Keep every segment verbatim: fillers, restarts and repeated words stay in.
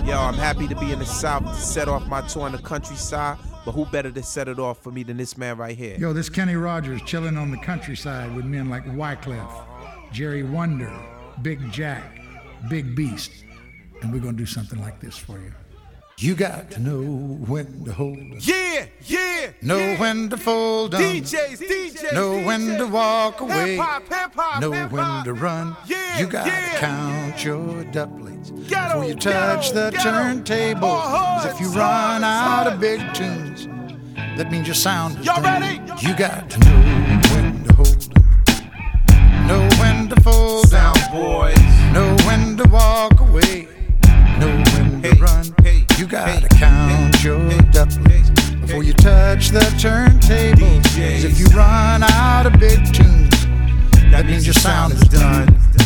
Yo, I'm happy to be in the South to set off my tour in the countryside, but who better to set it off for me than this man right here? Yo, this Kenny Rogers chilling on the countryside with men like Wyclef, Jerry Wonder, Big Jack, Big Beast, and we're gonna do something like this for you. You got to know when to hold up. Yeah, yeah. Know yeah. when to fold down. D Js, D Js. Know D Js. when to walk away. Hip-hop, hip-hop, know hip-hop. when to run. Yeah, you gotta yeah. count your doublets Get before 'em, you touch get 'em, the get 'em. turntable. Oh, 'Cause if you hard, run out hard. of big tunes, that means your sound is Y'all done. ready? You got to know when to hold up. Know when to fold Sound down. boys. Know when to walk away. Know when Hey, to run. hey, You gotta hey, count hey, your hey, doublets hey, before hey. you touch the turntable. D 'Cause Js. if you run out of big tunes, that means your sound is done.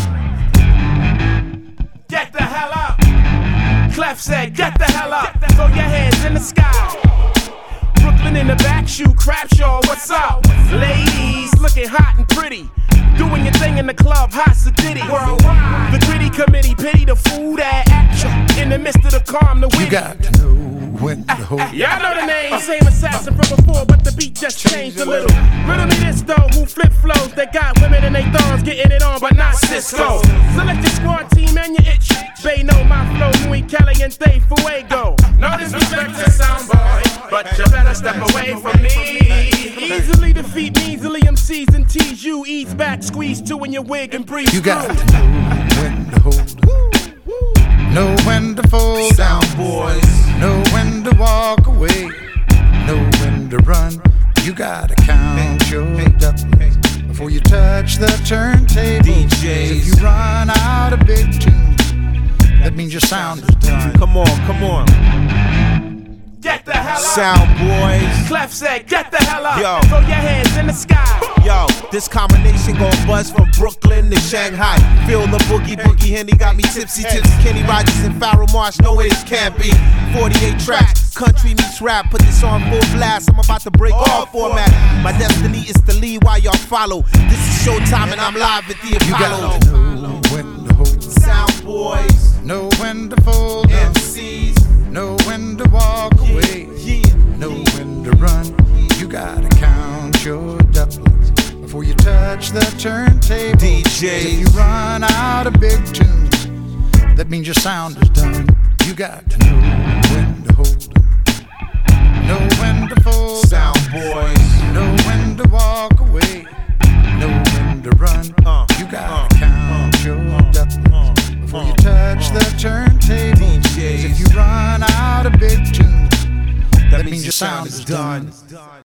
Get the hell up. Clef said, get the hell up. Throw your hands in the sky. Brooklyn in the back, shoe crap show. What's up? Ladies looking hot and pretty. Doing your thing in the club, hot Sadiddy. Worldwide. The gritty committee, pity the fool that action. In the midst of the calm, the You witty. got to know when to hold up. Y'all know the name, same assassin from before, but the beat just changed a little. Riddle me this though, who flip flows? They got women in they thongs getting it on, but not Cisco. Select your squad team and your itch. They know my flow, muy caliente, fuego. No disrespect to soundboy, but you better step away from me. Easily defeat measly M Cs and tease you. Ease back, squeeze two in your wig and breathe You got through. to know when to hold up. Know when to fold down. Sound boys. Know when to walk away. Know when to run. You gotta count your doublets before you touch the turntable. D 'Cause Js. if you run out of big tunes, that means your sound is done. Come on, come on. Get the hell up. Sound boys. Clef said, get the hell up. Yo. Throw your hands in the sky. Yo, this combination gon' buzz from Brooklyn to Shanghai. Feel the boogie, boogie Henny got me tipsy, tipsy. Kenny Rogers and Pharoah Marsh, no it just can't be. forty-eight tracks, country meets rap. Put this on full blast, I'm about to break all format. My destiny is to lead while y'all follow. This is showtime and I'm live at the You Apollo. gotta know when to hold up. Sound boys, Know when to fold down. M Cs, Know when to walk away. yeah. Know when to run. You gotta count your doublets before you touch the turntable. D 'Cause Js. if you run out of big tunes, that means your sound is done. You got to know when to hold up. Know when to fold down. Sound boys, Know when to walk away. Know when to run. Uh, You gotta uh, count uh, your uh, doublets uh, before uh, you touch uh, the turntable. D 'Cause Js. if you run out of big tunes, that means your sound is done.